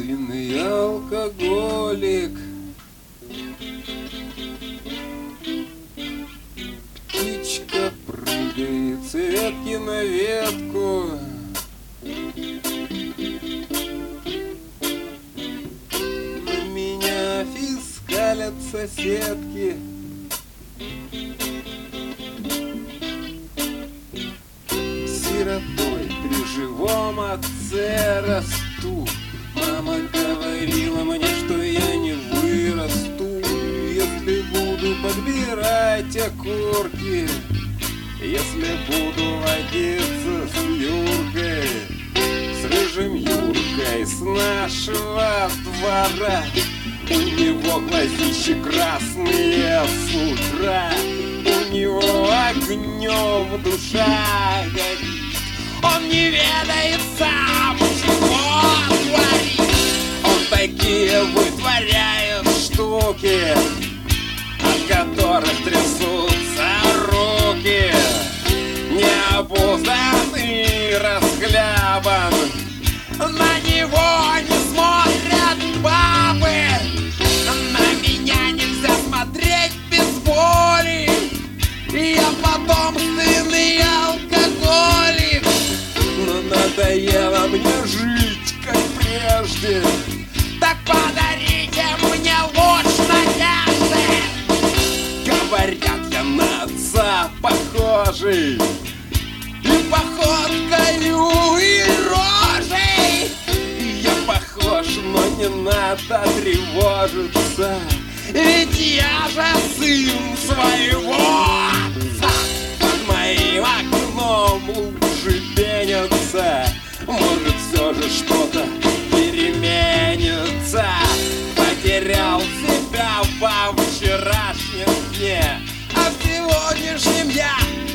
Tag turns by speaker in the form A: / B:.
A: Таинственный алкоголик, птичка прыгает с ветки на ветку. На меня фискалят соседки. Сиротой при живом отце расту. Мама говорила мне, что я не вырасту, если буду подбирать окурки, если буду водиться с Юркой, с рыжим Юркой с нашего двора. У него глазища красные с утра, у него огнем душа горит. Он не ведает сам, чего творит. Он такие вытворяет штуки, от которых трясутся руки. Необуздан и расхлябан, на него не смотрят бабы. На меня нельзя смотреть без боли, я потомственный алкоголик. Но надоело мне жить, как прежде. Так подарите мне луч надежды. Говорят, я на отца похожий, и походкою, и рожей. Я похож, но не надо тревожиться, ведь я же сын своего отца. Под моим окном лужи пенятся, может все же что-то переменится. Потерял себя во вчерашнем дне, а в сегодняшнем я